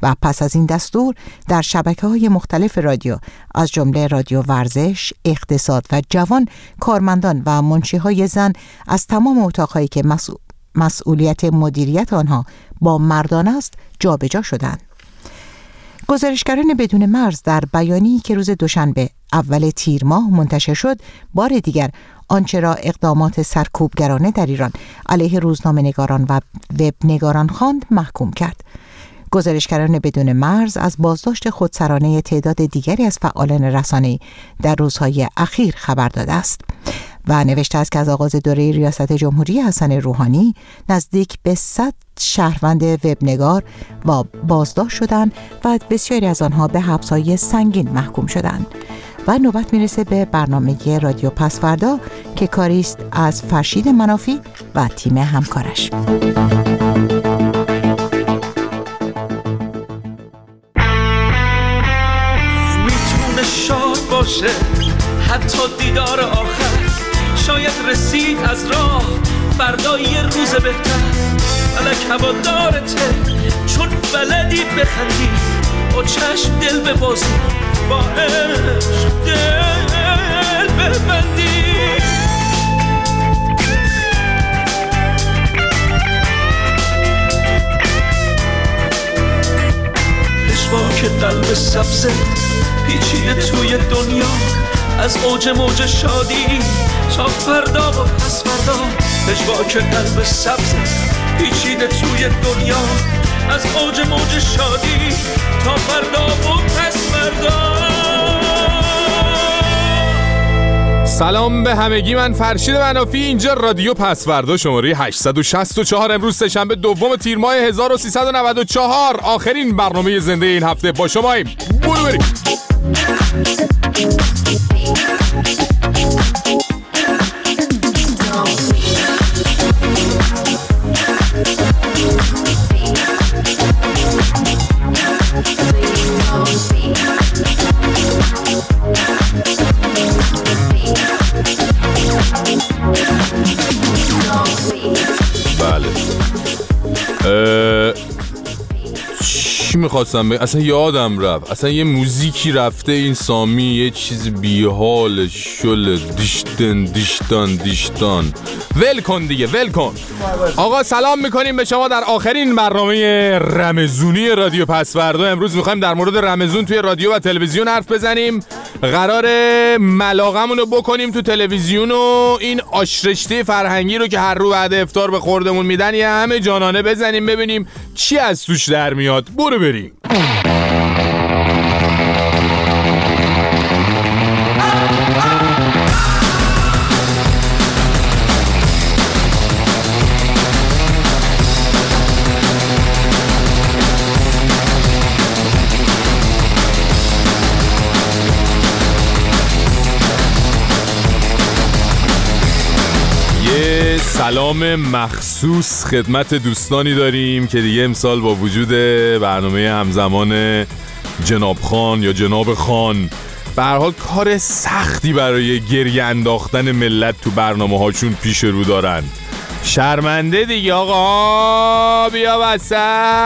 و پس از این دستور در شبکه‌های مختلف رادیو از جمله رادیو ورزش، اقتصاد و جوان، کارمندان و منشی‌های زن از تمام اتاق‌هایی که مسئولیت مدیریت آنها با مردان است جابجا شدند. گزارشگران بدون مرز در بیانیه‌ای که روز دوشنبه اول تیر ماه منتشر شد، بار دیگر آنچه را اقدامات سرکوبگرانه در ایران علیه روزنامه‌نگاران و وبنگاران خواند محکوم کرد. گزارشگران بدون مرز از بازداشت خودسرانه تعداد دیگری از فعالان رسانه‌ای در روزهای اخیر خبر داده است و نوشته است که از آغاز دوره ریاست جمهوری حسن روحانی نزدیک به 100 شهروند وبنگار بازداشت شدند و بسیاری از آنها به حبس‌های سنگین محکوم شدند. و نوبت میرسه به برنامه رادیو پس‌فردا که کاری است از فرشید منافی و تیم همکارش. میتونه شاد باشه حتی دیدار آخر، شاید رسید از راه فردا یه روز بهتر. فلک هوادارته چون بلدی بخندی، با چشم دل ببازی، با عشق دل ببندی. پشواک قلب سبزه پیچیده توی دنیا، از اوج موج شادی تا فردا و پس فردا. پشواک قلب سبزه پیچیده توی دنیا، از اوج موج شادی تا فردا و پس فردا. سلام به همگی، من فرشید منافی، اینجا رادیو پس‌فردا شماره 864. امروز سه‌شنبه دوم تیر ماه 1394، آخرین برنامه زنده این هفته با شماییم. برو بریم. چی میخواستم اصلا یادم رفت، اصلا یه موزیکی رفته این سامی، یه چیز بیحال شل دیشتان. ول کن دیگه، ول کن. آقا سلام میکنیم به شما در آخرین برنامه رمزونی رادیو پس‌فردا. امروز میخوایم در مورد رمزون توی رادیو و تلویزیون حرف بزنیم. قراره ملاقمون رو بکنیم تو تلویزیون و این آشرشته فرهنگی رو که هر رو بعد افطار به خوردمون میدن یه همه جانانه بزنیم ببینیم چی از توش در میاد. برو بریم. سلام مخصوص خدمت دوستانی داریم که دیگه امسال با وجود برنامه همزمان جناب خان یا جناب خان به هر حال کار سختی برای گریه انداختن ملت تو برنامه هاشون پیش رو دارن. شرمنده دیگه آقا، بیا وسط.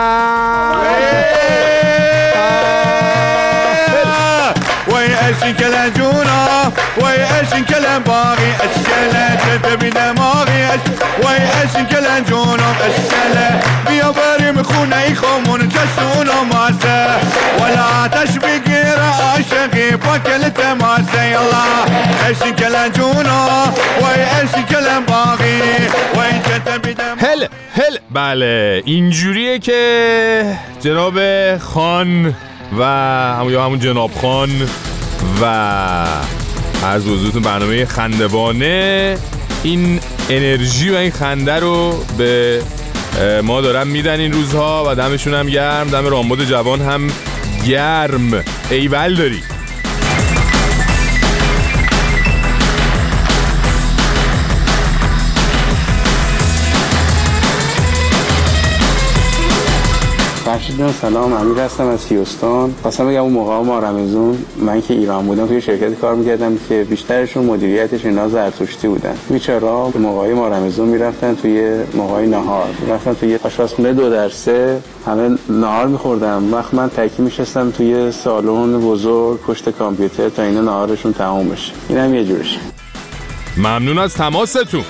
وای اشین کلن جونا، وای اشین کلن باقی، اشکله جده بی دماغی. وای اشین کلن جونا، اشکله بیا بریم خونه ای خمون چشون و ماسه، ولا تش بگیر عاشقی با کل تماسه. یلا اشین کلن جونا، وای اشین کلن باقی، وای جده بی دماغی. هل بله اینجوریه که جناب خان و همون جناب خان و عرض حضورتون برنامه خندوانه این انرژی و این خنده رو به ما دارن میدن این روزها و دمشون هم گرم، دم رامبد جوان هم گرم. ایول داری. فرشید سلام، امیر هستم از هیوستون. خواستم بگم اون موقع ما رمضان من که ایران بودم توی شرکتی کار می‌کردم که بیشترشون مدیریتش اینا زرتشتی بودن. بیچاره‌ها موقعی ما رمضان میرفتن توی موقعی نهار، میرفتن توی آشپزخونه 2-3 همه نهار می‌خوردن. وقت من تکی می‌شستم توی سالن بزرگ پشت کامپیوتر تا اینا نهارشون تموم بشه. اینم یه جورشه. ممنون از تماستون.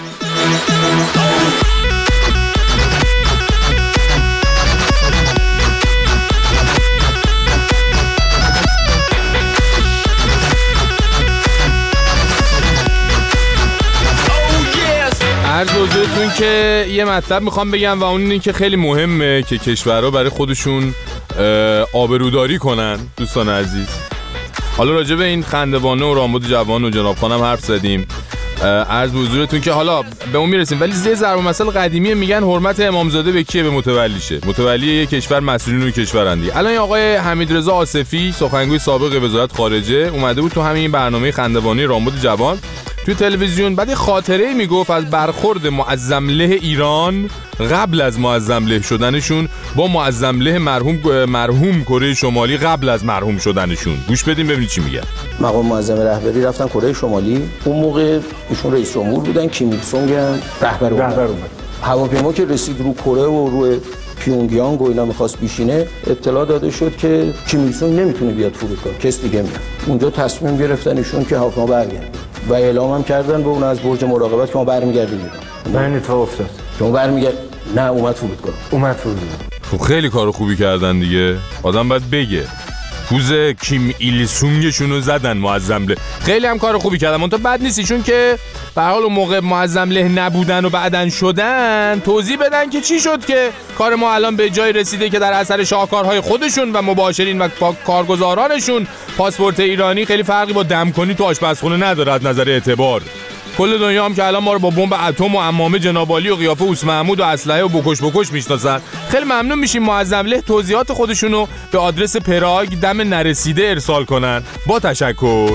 عرض حضورتون که یه مطلب میخوام بگم و اون اینه که خیلی مهمه که کشورها برای خودشون آبروداری کنن. دوستان عزیز، حالا راجع به این خندوانه و رامبد جوان و جناب خانم حرف زدیم. عرض حضورتون که حالا به اون میرسیم، ولی زیر ضرب المثل قدیمی میگن حرمت امامزاده به کیه؟ به متولیشه. متولی یک کشور مسئولین اون کشورندی. الان این آقای حمیدرضا آصفی سخنگوی سابق وزارت خارجه اومده بود تو همین برنامه خندوانه رامبد جوان توی تلویزیون، بعد خاطره میگفت از برخورد معظمله ایران قبل از معظمله شدنشون با معظمله مرحوم کره شمالی قبل از مرحوم شدنشون. گوش بدیم ببینید چی میگه. مقام معظم رهبری رفتن کره شمالی، اون موقع ایشون رئیس جمهور بودن، کیم ایل سونگ رهبر اومد. هواپیما که رسید رو کره و روی پیونگیانگ و اینا می‌خواست بشینه، اطلاع داده شد که کیم ایل سونگ نمیتونه بیاد فرودگاه، کس دیگه میاد. اونجا تصمیم گرفتن ایشون که هواپیما برگرده و اعلام هم کردن به اون از برج مراقبت که ما برمیگردیم ایران. من اتفاق افتاد. شما برمیگرد؟ نه، اومد فرودگاه. خب خیلی کار خوبی کردن دیگه. آدم باید بگه پوز کیم ایل سونگشونو زدن معظمله. خیلی هم کار خوبی کردن. منتها بد نیست ایشون که به حال اون موقع معظمله نبودن و بعدن شدن توضیح بدن که چی شد که کار ما الان به جای رسیده که در اثر شاهکارهای خودشون و مباشرین و کارگزارانشون پاسپورت ایرانی خیلی فرقی با دمکنی تو آشپزخونه نداره از نظر اعتبار. کل دنیا هم که الان ما رو با بمب اتم و عمامه جنابالی و قیافه اوس محمود و اسلحه و بکش میشناسن. خیلی ممنون میشیم معظمله توضیحات خودشونو به آدرس پراگ دم نرسیده ارسال کنن. با تشکر.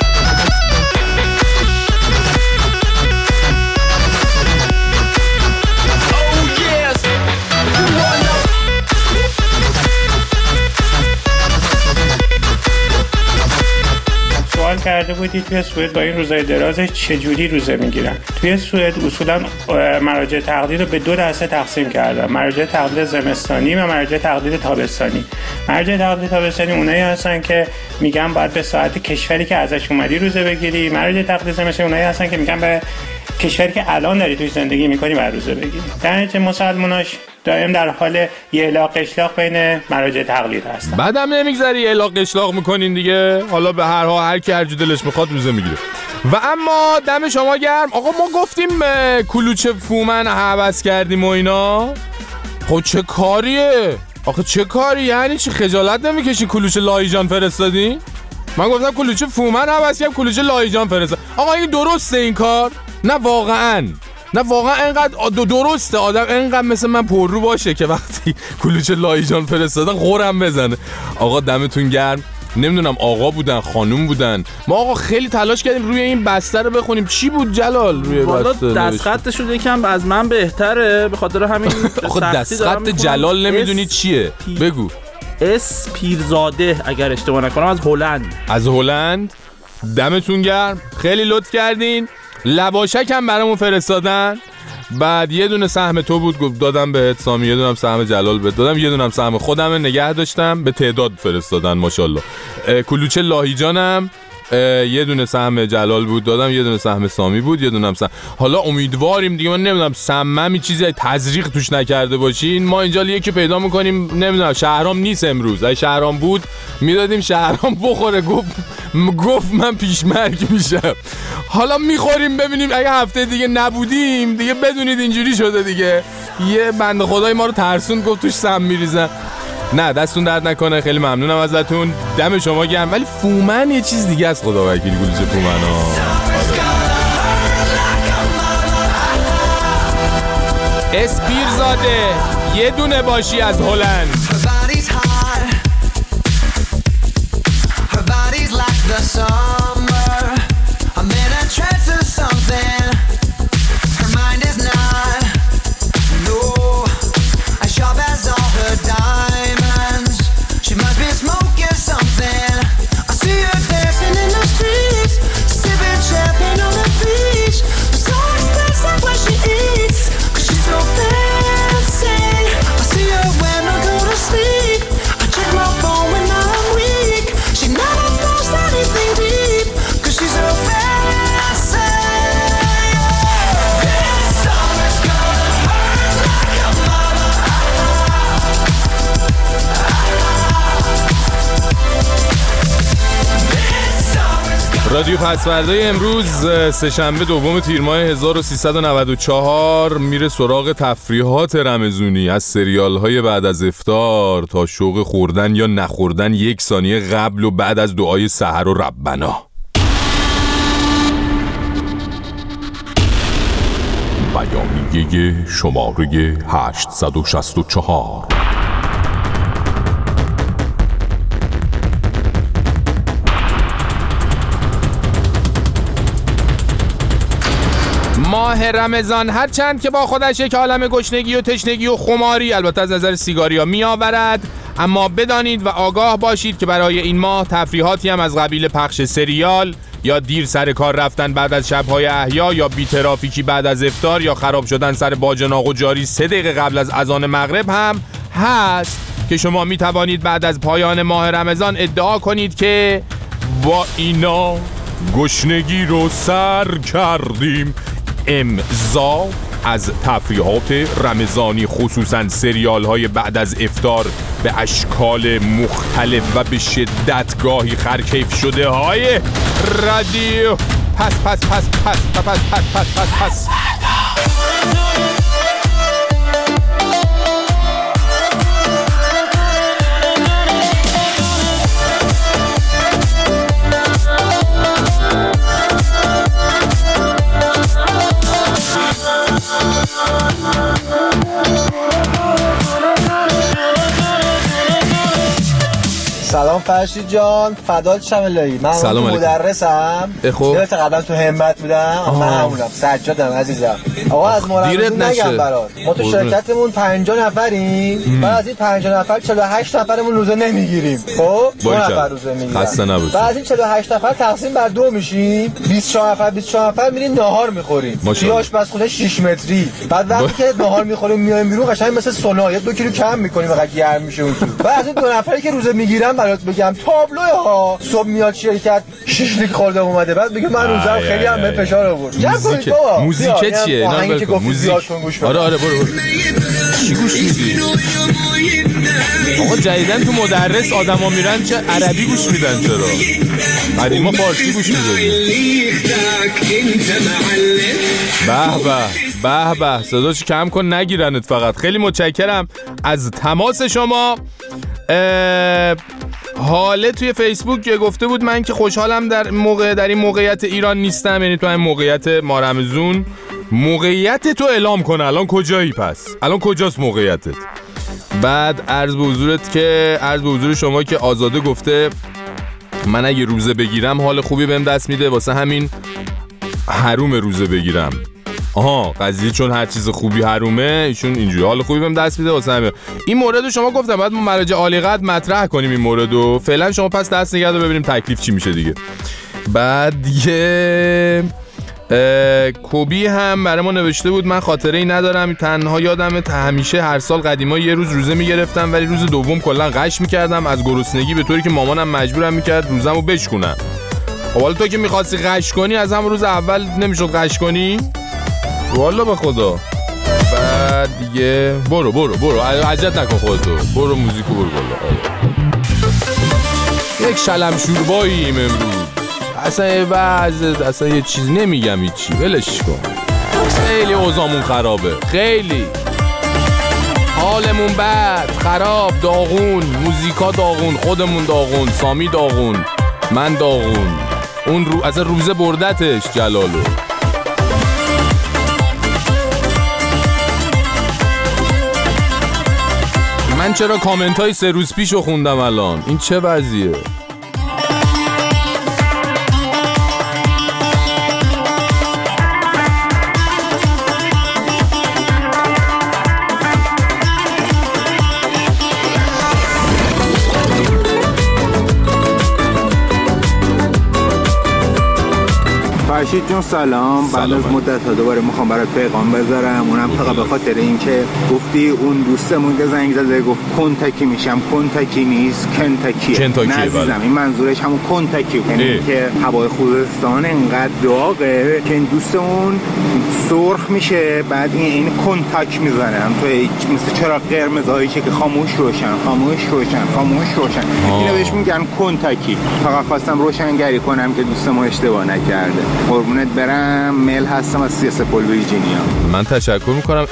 سوال کرده بودید توی سوئد با این روزای درازش چجوری روزه میگیرن. توی سوئد اصولا مراجع تقلید رو به 2 دسته تقسیم کردن: مراجع تقلید زمستانی و مراجع تقلید تابستانی. مراجع تقلید تابستانی اونایی هستن که میگن باید به ساعت کشوری که ازش اومدی روزه بگیری. مراجع تقلید زمستانی اونایی هستن که میگن به کشوری که الان داری توی زندگی میکنی باید روزه بگیری. در نتیجه مسلماناش دائم در حال یه الاغ قشلاق بین مراجع تقلید هستن. بعدم نمیگذری الاغ قشلاق میکنین دیگه. حالا به هر حال هر کی هر جو دلش میخواد روزه میگیره. و اما دم شما گرم. آقا ما گفتیم کلوچه فومن عوض کردیم و اینا. خب چه کاریه؟ آخه چه کاری؟ یعنی چی خجالت نمیکشی کلوچه لاهیجان فرستادین؟ من گفتم کلوچه فومن عوض کردم، کلوچه لاهیجان فرستاد. آقا این درسته این کار؟ نه واقعا اینقدر درسته آدم اینقدر مثل من پررو باشه که وقتی کلوچه لاهیجان فرستادن غورم بزنه. آقا دمتون گرم. نمیدونم آقا بودن خانوم بودن. ما آقا خیلی تلاش کردیم روی این بسته رو بخونیم. چی بود جلال روی بسته؟ دست خطشون یکم از من بهتره، به خاطر همین آقا دست خط جلال نمیدونی چیه؟ بگو. اس پیرزاده اگر اشتباه نکنم از هلند. دمتون گرم، خیلی لطف کردین. لباشک هم برامون فرستادن. بعد یه دونه سهم تو بود دادم بهت سامی، یه دونه سهم جلال بهت دادم، یه دونه سهم خودم نگه داشتم. به تعداد فرستادن ماشاءالله. کلوچه لاهیجانم یه دونه سهم جلال بود دادم، یه دونه سهم سامی بود، یه دونه هم سهم. حالا امیدواریم دیگه، من نمیدونم سممی چیزی تزریق توش نکرده باشین. ما اینجا یکی پیدا میکنیم، نمیدونم شهرام نیست امروز، اگه شهرام بود میدادیم شهرام بخوره. گفت من پیشمرگ میشم. حالا میخوریم ببینیم، اگه هفته دیگه نبودیم دیگه بدونید اینجوری شده دیگه. یه بنده خدای ما رو ترسون، گفت توش سم میریزن. نه دستون درد نکنه، خیلی ممنونم ازتون، دم شما گرم. ولی فومن یه چیز دیگه است، خدا وکیلی کلوچه فومن ها. اسپیرزاده یه دونه باشی از هلند. Diamond رادیو پسوردهای امروز سه‌شنبه دوم تیر ماه 1394 میره سراغ تفریحات رمضونی، از سریال‌های بعد از افطار تا شوق خوردن یا نخوردن 1 ثانیه قبل و بعد از دعای سحر و ربنا. بیانیه شماره 864. ماه رمضان هرچند که با خودش یک عالم گشنگی و تشنگی و خماری البته از نظر سیگاریا می آورد، اما بدانید و آگاه باشید که برای این ماه تفریحاتی هم از قبیل پخش سریال یا دیر سر کار رفتن بعد از شب‌های احیا یا بی ترافیکی بعد از افطار یا خراب شدن سر باجناق و جاری 3 دقیقه قبل از اذان مغرب هم هست که شما می توانید بعد از پایان ماه رمضان ادعا کنید که با اینا گشنگی رو سر کردیم. امضا از تفریحات رمضانی خصوصا سریال های بعد از افطار به اشکال مختلف و به شدت گاهی خرکیف شده های رادیو پس. سلام فرشید جان، فدات شم الهی. من مدرسم. یادت قبلا تو همت بودم؟ من همونم، سجادم عزیزم. آقا از مرمزون نگم برات، ما تو شرکتمون 50 نفریم. بعد از این 50 نفر 48 نفرمون روزه نمیگیریم. خب 2 نفر روزه میگیرن. خسته نباشید. بعد از این 48 نفر تقسیم بر 2 میشیم. 24 نفر میریم ناهار میخوریم. توی آشپزخونه 6 متری. بعد وقتی که ناهار میخوریم میایم بیرون قشنگ مثل سونا 2 کیلو کم میکنیم، فقط گرم میشه اون تو. بعد از این 2 نفری که روزه میگیرن برات بگم تابلوه ها، صبح میاد شرکت شیشلیک خورده اومده، بعد میگه من روزم خیلی هم به فشار آورد. موزیک چیه؟ موزیک. آره برو. چی گوش میدی؟ آقا جدیدن تو مدرس آدما میرن چه عربی گوش میدن، چرا؟ بعد ما فارسی گوش میدیم. به صداش کم کن نگیرنت فقط. خیلی متشکرم از تماس شما. حاله توی فیسبوک گفته بود من که خوشحالم در این موقعیت ایران نیستم، یعنی تو این موقعیت ما رمضون. موقعیت تو اعلام کنه الان کجایی؟ پس الان کجاست موقعیتت؟ بعد عرض به حضور شما که آزاده گفته من اگه روزه بگیرم حال خوبی بهم دست میده، واسه همین حروم روزه بگیرم. قضیه چون هر چیز خوبی حرومه، ایشون اینجوری حال خوبی بهم دست میده واسه همین. این موردو شما گفتم بعد ما مراجع عالی قدر مطرح کنیم این موردو. فعلا شما پس دست نگه دار ببینیم تکلیف چی میشه دیگه. بعد دیگه کوبی هم برای ما نوشته بود من خاطره ای ندارم، تنها یادمه همیشه هر سال قدیما یه روز روزه میگرفتم ولی روز دوم کلا غش میکردم از گرسنگی، به طوری که مامانم مجبورم میکرد روزمو بشکنم. حالا تو که میخواستی غش کنی از همون روز اول نمیشد غش کنی؟ والا به خدا. بعد دیگه برو عجلت نکن خودتو، برو موزیکو برو بالا. یک شلم شورباییم امروز، اصلا یه چیز نمیگم، هیچی ولش کن. خیلی اوضاعمون خرابه، خیلی حالمون بد، خراب، داغون، موزیکا داغون، خودمون داغون، سامی داغون، من داغون. اون اصلا روزه بردتش جلالو. من چرا کامنت های 3 روز پیشو خوندم الان؟ این چه وضعیه؟ فرشید جون سلام. بعد از مدت ها دوباره میخوام برات پیغام بذارم، اونم فقط به خاطر اینکه گفتی اون دوستمون که زنگ زده گفت کنتاکی میشم. کنتاکی نیست، کنتاکیه. نه عزیزم، این منظورش همون کنتاکی، یعنی که هوای خوزستان انقدر داغه که این دوستمون سرخ میشه، بعد این کنتاک میزنن تو مثل چراغ قرمزایی که خاموش روشن خاموش روشن خاموش روشن، اینو بهش میگن کنتاکی. فقط خواستم روشنگری کنم که دوستمون اشتباه نکرده. قربونت برم، میل هستم از سیاسپول ویرجینیا. من تشکر میکنم.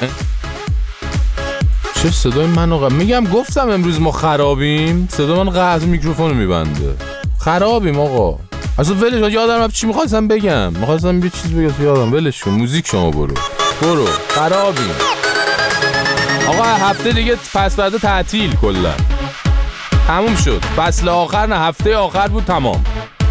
چه صدای من آقا؟ میگم گفتم امروز ما خرابیم، صدا من قطع میکروفون میبنده. خرابیم آقا. اصلا ولش، یادم رفت چی میخواستم بگم. میخواستم یه چیز بگم یادم، ولش کن. موزیک شما برو خرابیم آقا. هفته دیگه پس فردا تعطیل کلا تموم شد. فصل آخر نه، هفته آخر بود تمام.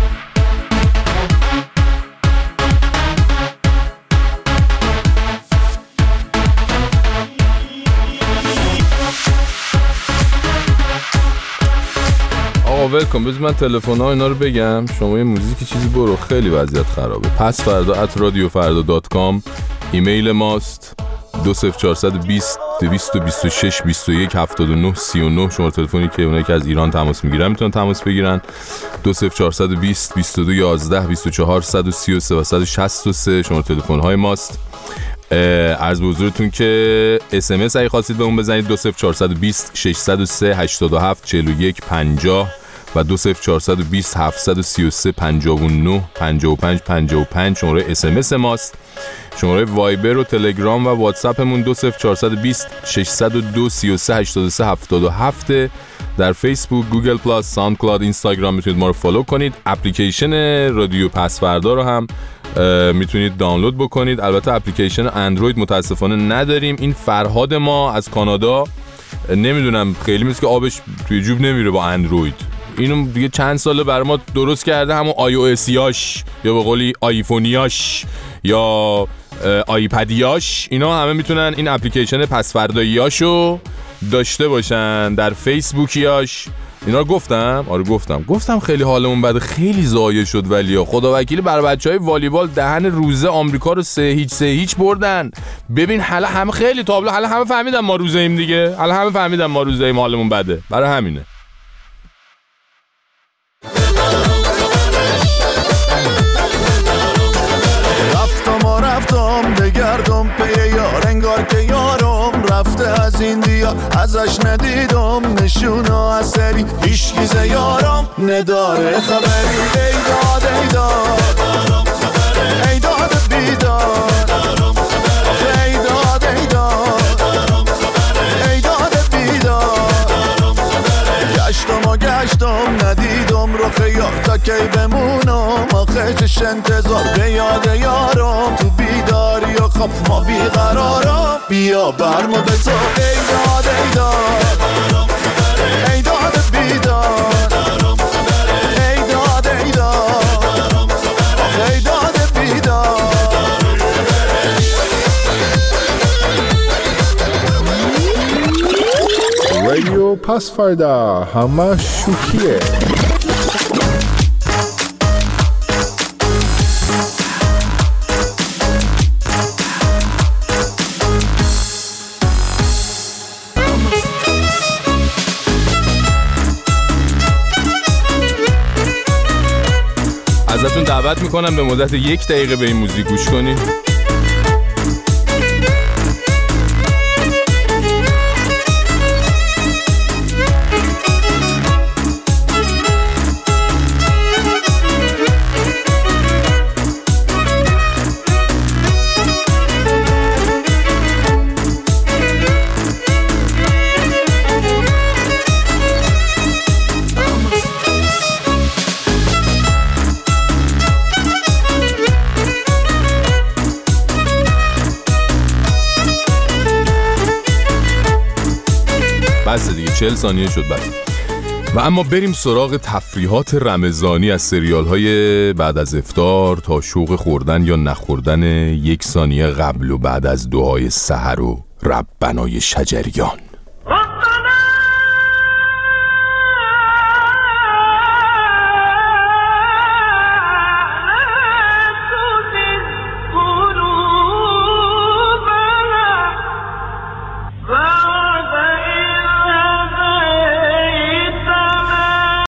آقا ولکن، بذار من تلفن‌ها اینا رو بگم، شما یه موزیک چیزی برو. خیلی وضعیت خرابه. پس فردا @radiofarda.com ایمیل ماست. 20420 226 21 79 39 شماره تلفنی که اونایی که از ایران تماس میگیرن میتونن تماس بگیرن. 20420 22 11 24 133 و 163 شماره تلفن های ماست. عرض به حضورتون که SMS اگه خواستید به اون بزنید 20420 603 87 41 50 و 20420 733 59 55 55 شماره SMS ماست. شماره وایبر و تلگرام و واتساپمون 20420 602 33 83 77. در فیسبوک، گوگل پلاس، ساوند کلاود، اینستاگرام میتونید ما رو فالو کنید. اپلیکیشن رادیو پس فردا رو هم میتونید دانلود بکنید. البته اپلیکیشن اندروید متاسفانه نداریم. این فرهاد ما از کانادا، نمیدونم خیلی مثل که آبش توی جوب نمیره با اندروید. اینو دیگه چند ساله برای ما درست کرده، همون iOSیاش یا به قولی آیفونیاش یا آیپدیاش، اینا همه میتونن این اپلیکیشن پس فرداییاشو داشته باشن. در فیسبوکیاش اینا رو گفتم. آره گفتم خیلی حالمون بده، خیلی ضایع شد. ولی خدا وکیلی برای بچهای والیبال دهن روزه آمریکا رو 3-0 بردن. ببین حالا همه خیلی تابلو، حالا همه فهمیدن ما روزه ایم دیگه، حالا همه فهمیدن ما روزه ایم، حالمون بده، برای همینه. رفتم بگردم پی یار، انگار که یارم رفته از این دیار. ازش ندیدم نشونا اثری، هیچ کی یارم نداره خبری. ای داد ای داد ای داد بیداد، ای داد ای داد ای داد بیداد. گشتم ندیدم رو خیار، تا کی بمونم آخه چش انتظار. به یاد یارم تو بیداری و خواب ما بیقرارم، بیا برمو به تو. ای داد ای داد ای داد بیداد، ای داد ای داد ای داد بیداد. رادیو پس فردا همه شوخیه. ازتون دعوت میکنم به مدت 1 دقیقه به این موزیک گوش کنید. بس دیگه 40 ثانیه شد بس. و اما بریم سراغ تفریحات رمضانی از سریال های بعد از افطار تا شوق خوردن یا نخوردن 1 ثانیه قبل و بعد از دعای سحر و ربنای شجریان.